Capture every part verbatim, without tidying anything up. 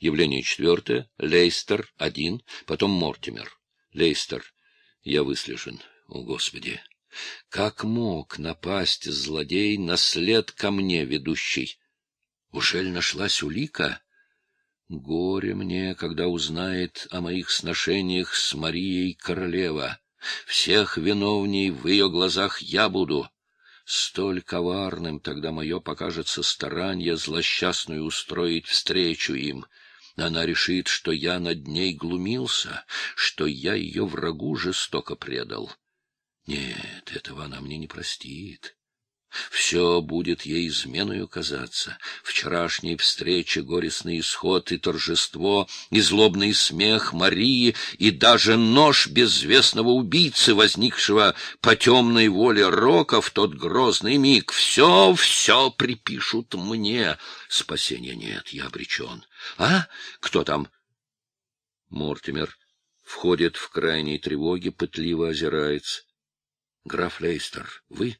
Явление четвертое. Лейстер один, потом Мортимер. Лейстер. Я выслежен. О, Господи! Как мог напасть злодей на след ко мне ведущий? Ужель нашлась улика? Горе мне, когда узнает о моих сношениях с Марией королева. Всех виновней в ее глазах я буду. Столь коварным тогда мое покажется старанье злосчастную устроить встречу им. Она решит, что я над ней глумился, что я ее врагу жестоко предал. Нет, этого она мне не простит. Все будет ей изменою казаться. Вчерашней встрече горестный исход и торжество, и злобный смех Марии, и даже нож безвестного убийцы, возникшего по темной воле Рока в тот грозный миг. Все, все припишут мне. Спасения нет, я обречен. А? Кто там? Мортимер входит в крайней тревоге, пытливо озирается. Граф Лейстер, вы?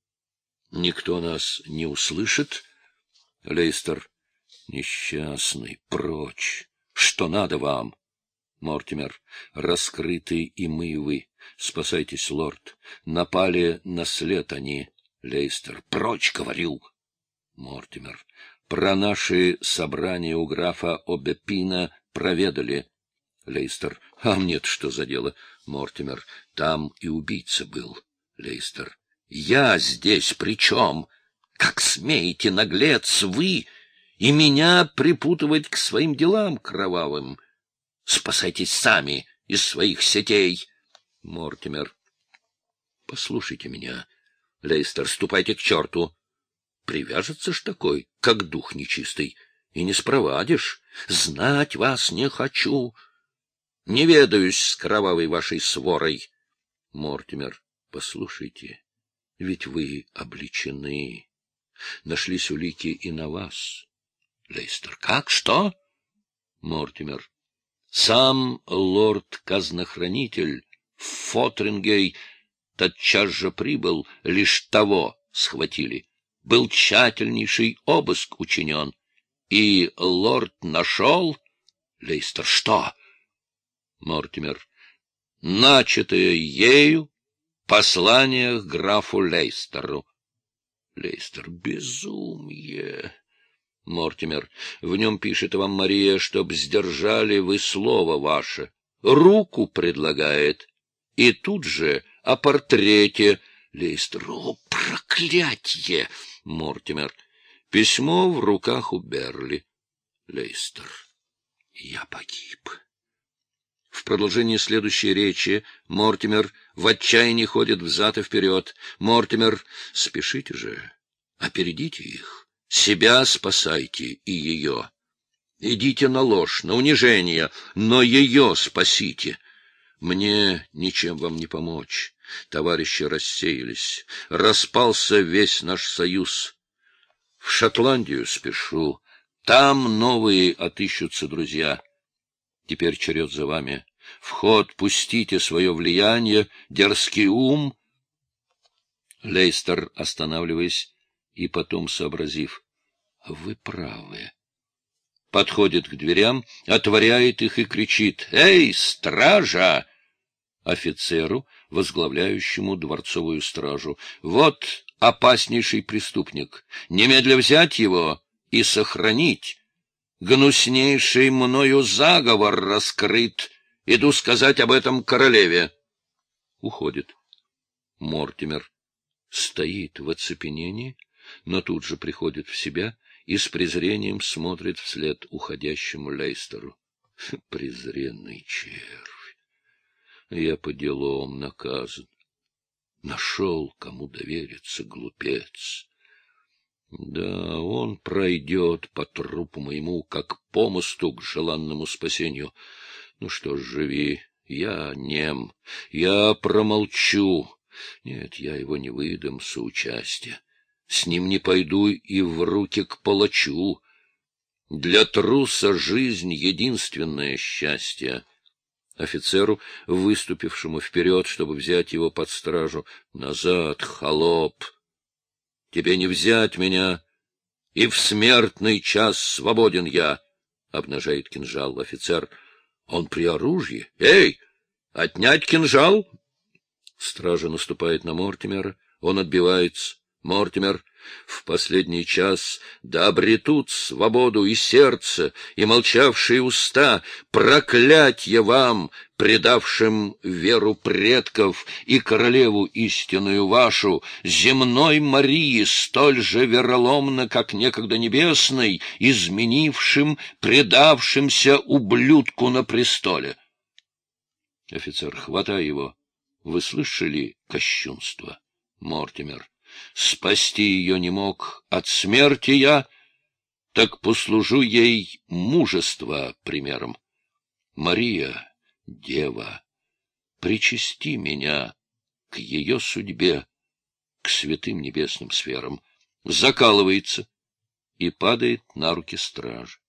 Никто нас не услышит? Лейстер. Несчастный, прочь. Что надо вам? Мортимер. Раскрыты и мы, и вы. Спасайтесь, лорд. Напали на след они. Лейстер. Прочь, говорю. Мортимер. Про наши собрания у графа Обепина проведали. Лейстер. А мне-то что за дело? Мортимер. Там и убийца был. Лейстер. Я здесь при чем? Как смеете, наглец, вы, и меня припутывать к своим делам кровавым? Спасайтесь сами из своих сетей. Мортимер. Послушайте меня. Лейстер, ступайте к черту. Привяжется ж такой, как дух нечистый, и не спровадишь. Знать вас не хочу. Не ведаюсь с кровавой вашей сворой. Мортимер. Послушайте. Ведь вы обличены. Нашлись улики и на вас. Лейстер. Как? Что? Мортимер. Сам лорд-казнохранитель Фотрингей тотчас же прибыл, лишь того схватили. Был тщательнейший обыск учинен. И лорд нашел... Лейстер. Что? Мортимер. Начатое ею послание к графу Лейстеру. Лейстер. Безумие. Мортимер. В нем пишет вам Мария, чтоб сдержали вы слово ваше. Руку предлагает. И тут же о портрете. Лейстер. О, проклятье! Мортимер. Письмо в руках у Берли. Лейстер. Я погиб. В продолжении следующей речи Мортимер в отчаянии ходит взад и вперед. Мортимер, спешите же, опередите их, себя спасайте и ее. Идите на ложь, на унижение, но ее спасите. Мне ничем вам не помочь. Товарищи рассеялись, распался весь наш союз. В Шотландию спешу, там новые отыщутся друзья. Теперь черед за вами. В ход пустите свое влияние, дерзкий ум. Лейстер, останавливаясь и потом сообразив. Вы правы. Подходит к дверям, отворяет их и кричит. Эй, стража! Офицеру, возглавляющему дворцовую стражу. Вот опаснейший преступник. Немедля взять его и сохранить. Гнуснейший мною заговор раскрыт. Иду сказать об этом королеве. Уходит. Мортимер стоит в оцепенении, но тут же приходит в себя и с презрением смотрит вслед уходящему Лейстеру. Презренный червь! Я по делам наказан. Нашел, кому довериться, глупец. Да, он пройдет по трупу моему, как по мосту к желанному спасению. Ну что ж, живи, я нем, я промолчу. Нет, я его не выдам соучастия. С ним не пойду и в руки к палачу. Для труса жизнь — единственное счастье. Офицеру, выступившему вперед, чтобы взять его под стражу. Назад, холоп! Тебе не взять меня, и в смертный час свободен я. Обнажает кинжал. Офицер. Он при оружии. Эй! Отнять кинжал! Стража наступает на Мортимера. Он отбивается. Мортимер. В последний час да обретут свободу и сердце, и молчавшие уста, проклятье вам, предавшим веру предков, и королеву истинную вашу, земной Марии, столь же вероломно, как некогда небесной, изменившим, предавшимся ублюдку на престоле. Офицер, хватай его. Вы слышали кощунство? Мортимер. Спасти ее не мог от смерти я, так послужу ей мужество примером. Мария, дева, причасти меня к ее судьбе, к святым небесным сферам. Закалывается и падает на руки стражи.